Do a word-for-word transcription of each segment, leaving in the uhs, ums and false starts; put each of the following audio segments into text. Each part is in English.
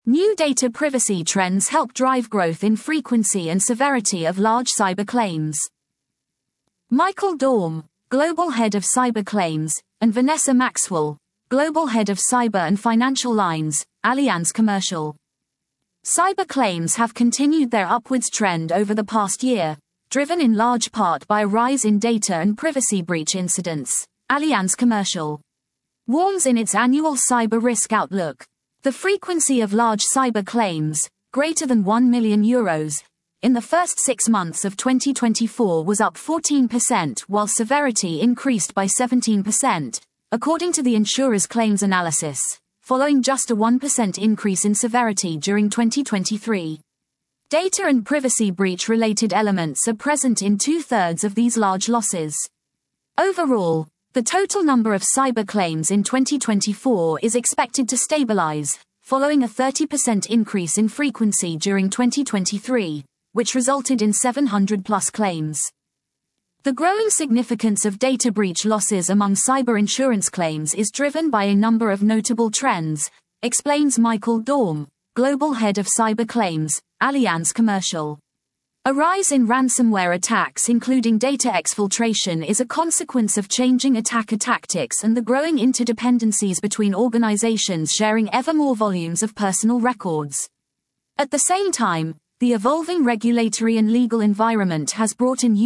New data privacy trends help drive growth in frequency and severity of large cyber claims. Michael Dorm, Global Head of Cyber Claims, and Vanessa Maxwell, Global Head of Cyber and Financial Lines, Allianz Commercial. Cyber claims have continued their upwards trend over the past year, driven in large part by a rise in data and privacy breach incidents, Allianz Commercial warns in its annual cyber risk outlook. The frequency of large cyber claims, greater than one million euros, in the first six months of twenty twenty-four was up fourteen percent while severity increased by seventeen percent, according to the insurer's claims analysis, following just a one percent increase in severity during twenty twenty-three. Data and privacy breach-related elements are present in two-thirds of these large losses. Overall, the total number of cyber claims in twenty twenty-four is expected to stabilize, following a thirty percent increase in frequency during twenty twenty-three, which resulted in seven hundred plus claims. The growing significance of data breach losses among cyber insurance claims is driven by a number of notable trends, explains Michael Dorm, Global Head of Cyber Claims, Allianz Commercial. A rise in ransomware attacks including data exfiltration is a consequence of changing attacker tactics and the growing interdependencies between organizations sharing ever more volumes of personal records. At the same time, the evolving regulatory and legal environment has brought in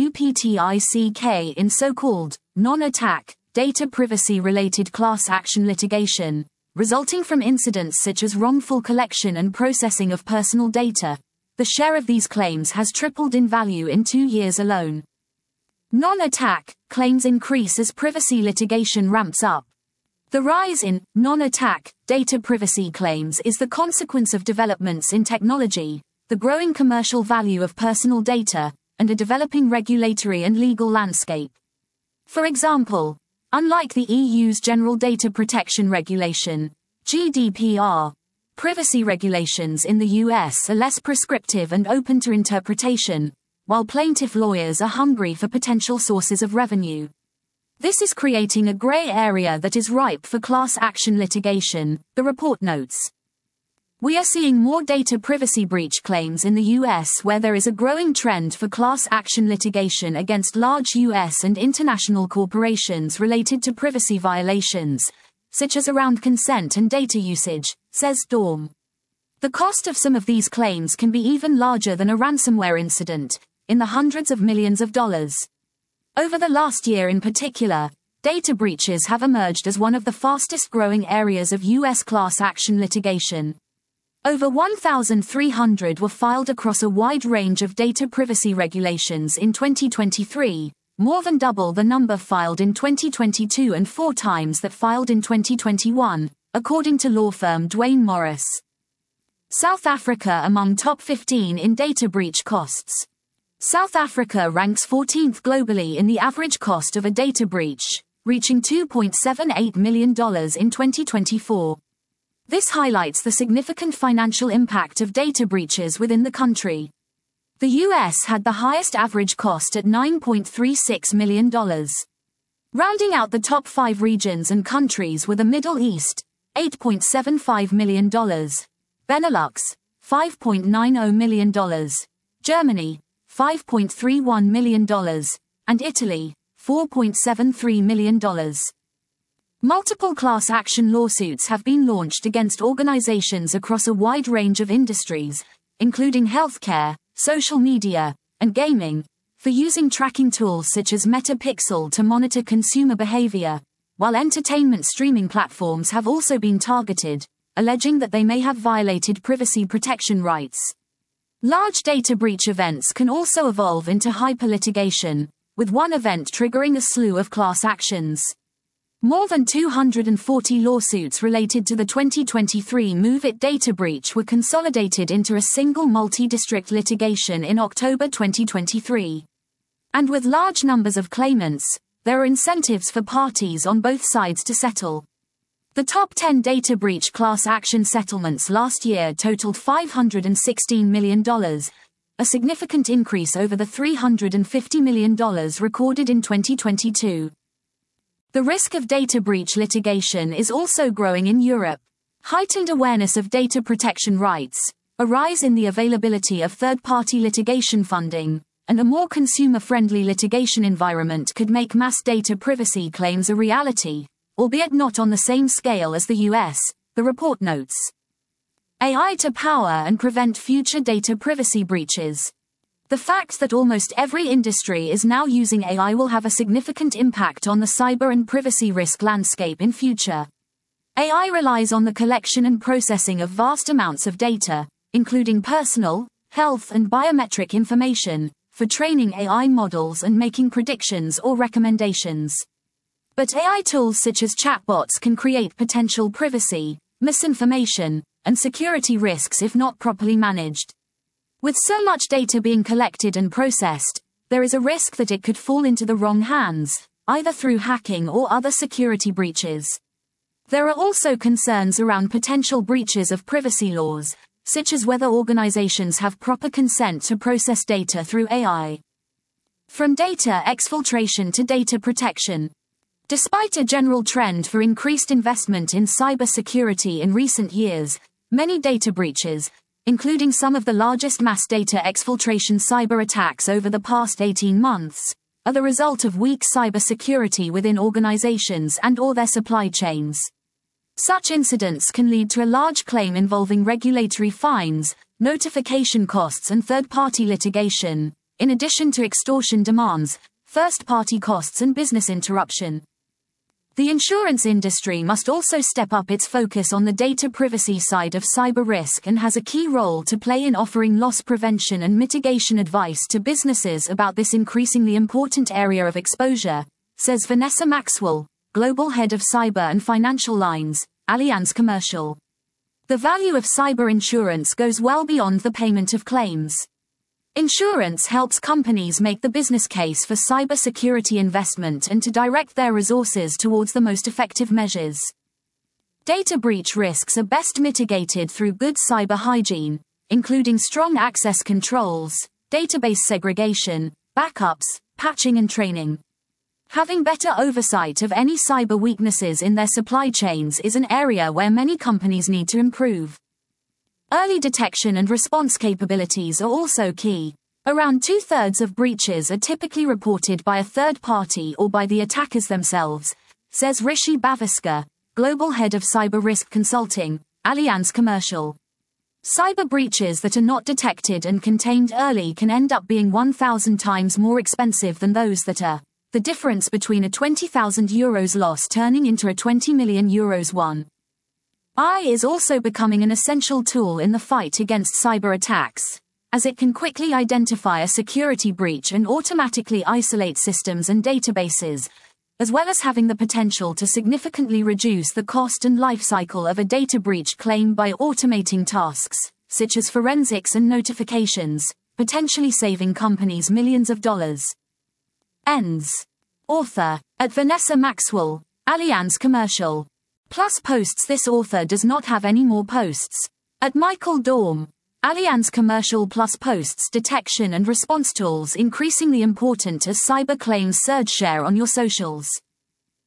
uptick in so-called non-attack, data privacy-related class action litigation, resulting from incidents such as wrongful collection and processing of personal data. The share of these claims has tripled in value in two years alone. Non-attack claims increase as privacy litigation ramps up. The rise in non-attack data privacy claims is the consequence of developments in technology, the growing commercial value of personal data, and a developing regulatory and legal landscape. For example, unlike the E U's General Data Protection Regulation, G D P R, privacy regulations in the U S are less prescriptive and open to interpretation, while plaintiff lawyers are hungry for potential sources of revenue. This is creating a gray area that is ripe for class action litigation, the report notes. We are seeing more data privacy breach claims in the U S where there is a growing trend for class action litigation against large U S and international corporations related to privacy violations, such as around consent and data usage, says Dorm. The cost of some of these claims can be even larger than a ransomware incident, in the hundreds of millions of dollars. Over the last year in particular, data breaches have emerged as one of the fastest growing areas of U S class action litigation. Over one thousand three hundred were filed across a wide range of data privacy regulations in twenty twenty-three, more than double the number filed in twenty twenty-two and four times that filed in twenty twenty-one, according to law firm Duane Morris. South Africa among top fifteen in data breach costs. South Africa ranks fourteenth globally in the average cost of a data breach, reaching two point seven eight million dollars in twenty twenty-four. This highlights the significant financial impact of data breaches within the country. The U S had the highest average cost at nine point three six million dollars. Rounding out the top five regions and countries were the Middle East, eight point seven five million dollars, Benelux, five point nine zero million dollars, Germany, five point three one million dollars, and Italy, four point seven three million dollars. Multiple class action lawsuits have been launched against organizations across a wide range of industries, including healthcare, social media, and gaming, for using tracking tools such as Metapixel to monitor consumer behavior, while entertainment streaming platforms have also been targeted, alleging that they may have violated privacy protection rights. Large data breach events can also evolve into hyper-litigation, with one event triggering a slew of class actions. More than two hundred forty lawsuits related to the twenty twenty-three MOVEit data breach were consolidated into a single multi-district litigation in October twenty twenty-three. And with large numbers of claimants, there are incentives for parties on both sides to settle. The top ten data breach class action settlements last year totaled five hundred sixteen million dollars, a significant increase over the three hundred fifty million dollars recorded in twenty twenty-two. The risk of data breach litigation is also growing in Europe. Heightened awareness of data protection rights, a rise in the availability of third-party litigation funding, and a more consumer-friendly litigation environment could make mass data privacy claims a reality, albeit not on the same scale as the U S, the report notes. A I to power and prevent future data privacy breaches. The fact that almost every industry is now using A I will have a significant impact on the cyber and privacy risk landscape in future. A I relies on the collection and processing of vast amounts of data, including personal, health and biometric information, for training A I models and making predictions or recommendations. But A I tools such as chatbots can create potential privacy, misinformation, and security risks if not properly managed. With so much data being collected and processed, there is a risk that it could fall into the wrong hands, either through hacking or other security breaches. There are also concerns around potential breaches of privacy laws, such as whether organizations have proper consent to process data through A I. From data exfiltration to data protection. Despite a general trend for increased investment in cybersecurity in recent years, many data breaches, including some of the largest mass data exfiltration cyber attacks over the past eighteen months, are the result of weak cybersecurity within organizations and/or their supply chains. Such incidents can lead to a large claim involving regulatory fines, notification costs and third-party litigation, in addition to extortion demands, first-party costs and business interruption. The insurance industry must also step up its focus on the data privacy side of cyber risk and has a key role to play in offering loss prevention and mitigation advice to businesses about this increasingly important area of exposure, says Vanessa Maxwell, Global Head of Cyber and Financial Lines, Allianz Commercial. The value of cyber insurance goes well beyond the payment of claims. Insurance helps companies make the business case for cybersecurity investment and to direct their resources towards the most effective measures. Data breach risks are best mitigated through good cyber hygiene, including strong access controls, database segregation, backups, patching and training. Having better oversight of any cyber weaknesses in their supply chains is an area where many companies need to improve. Early detection and response capabilities are also key. Around two-thirds of breaches are typically reported by a third party or by the attackers themselves, says Rishi Bhaviskar, Global Head of Cyber Risk Consulting, Allianz Commercial. Cyber breaches that are not detected and contained early can end up being one thousand times more expensive than those that are. The difference between a twenty thousand euros loss turning into a twenty million euros one. A I is also becoming an essential tool in the fight against cyber attacks, as it can quickly identify a security breach and automatically isolate systems and databases, as well as having the potential to significantly reduce the cost and life cycle of a data breach claim by automating tasks, such as forensics and notifications, potentially saving companies millions of dollars. Ends. Author, at Vanessa Maxwell, Allianz Commercial. Plus posts. This author does not have any more posts. At Michael Dorm, Allianz Commercial. Plus posts. Detection and response tools increasingly important as cyber claims surge. Share on your socials.